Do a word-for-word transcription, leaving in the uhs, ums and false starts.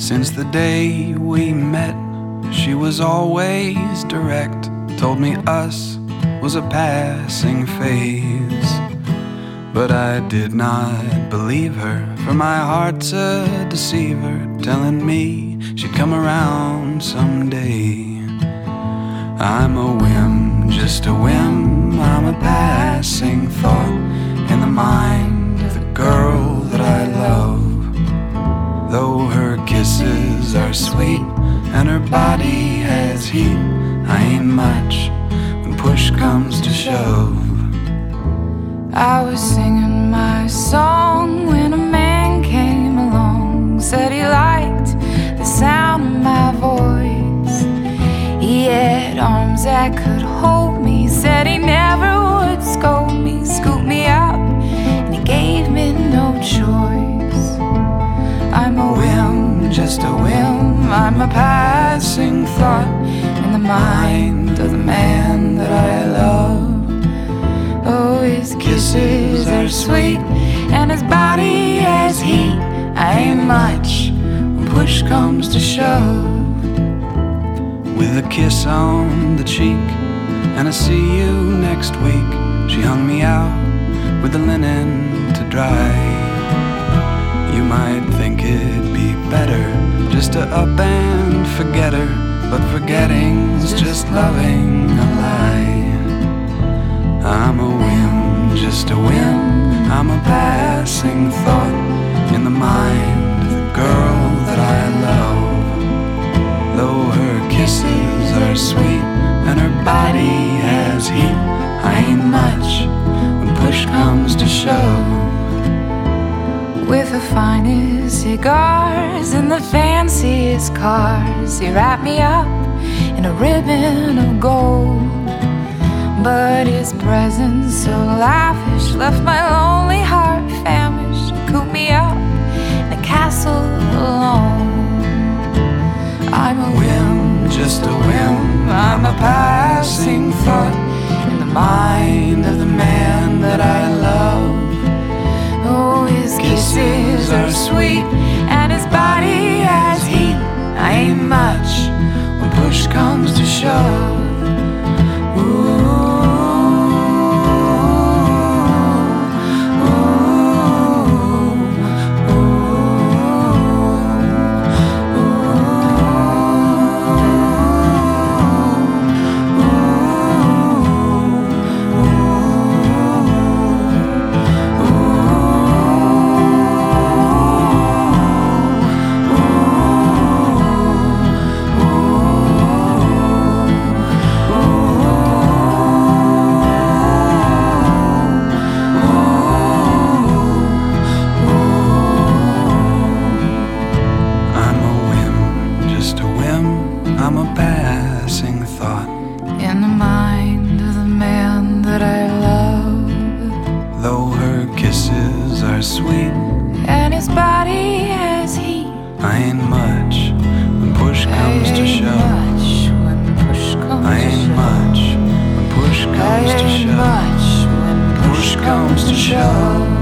Since the day we met, she was always direct. Told me us was a passing phase, but I did not believe her, for my heart's a deceiver, telling me she'd come around someday. I'm a whim, just a whim, I'm a passing thought in the mind of the girl that I love. Though her kisses are sweet and her body has heat, I ain't much when push comes to shove. I was singing my song when a man came along, said he liked the sound of my voice. He had arms that could hold me, said he never would scold me, scoop me up, and he gave me no choice. I'm a whim, just a whim, I'm a passing thought in the mind of the man that I love. Oh, his kisses are sweet and his body has heat. I ain't much when push comes to shove. With a kiss on the cheek and I see you next week, she hung me out with the linen to dry. You might think it'd be better just to up and forget her, but forgetting's just loving a lie. I'm a whim, just a whim, I'm a passing thought in the mind of the girl that I love. Though her kisses are sweet and her body has heat, I ain't much when push comes to shove. With the finest cigars and the fanciest cars, he wrapped me up in a ribbon of gold. But his presence so lavish left my lonely heart famished, cooped me up in a castle alone. I'm a whim, just a whim, I'm a passing thought in the mind of the man that I love. Oh, his kisses are sweet and his body has heat. I ain't much when push comes to shove. Ooh. I'm a passing thought in the mind of the man that I love. Though her kisses are sweet and his body has heat, I ain't much when push comes to shove. I ain't much when push comes to shove. I ain't much when push comes to shove.